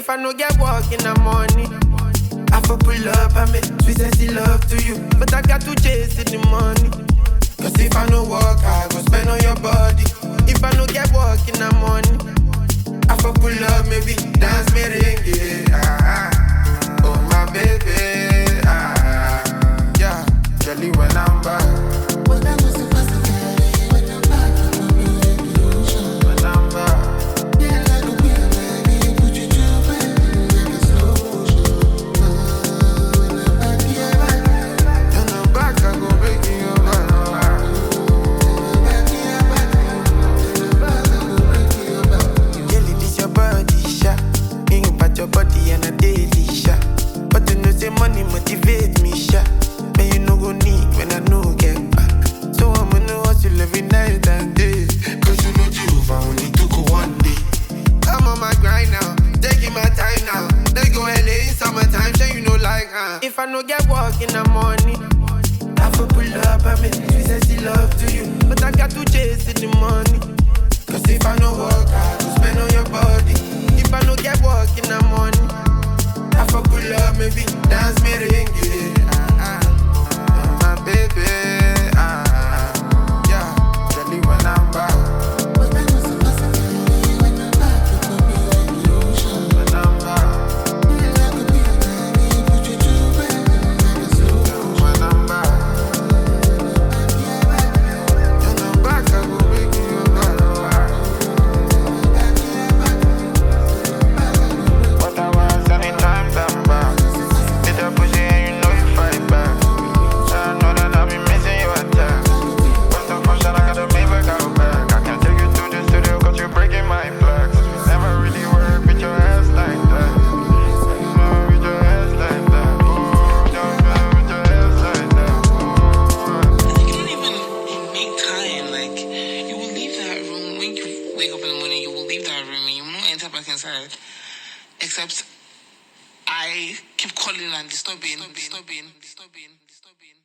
if I no get work in the morning, I for pull up and make sweet sexy love to you. But I got to chase in the money. Cause if I no work, I go spend on your body. If I no get work in the morning, I for pull up, maybe dance merengue. Oh my baby, yeah, jelly when I'm back. When I'm back, when I'm back. Your body and a daily shot. But you know say money motivate me, shot. Man, you no go need when I know get back. So I'ma know hustle every night and day. Cause you know Jehovah only took one day. I'm on my grind now, taking my time now. They go LA in summertime, so you know like if I no get work in the morning, I for pull up and make sweet sexy love to you. But I got to chase in the money. Cause if I no work, I go spend on your body. If I no get work in the morning, I for pull up, maybe dance merengue. My baby, yeah, jelly when I'm back. When I'm back, when I'm back. When I'm back, I go make you back. Except I keep calling and disturbing.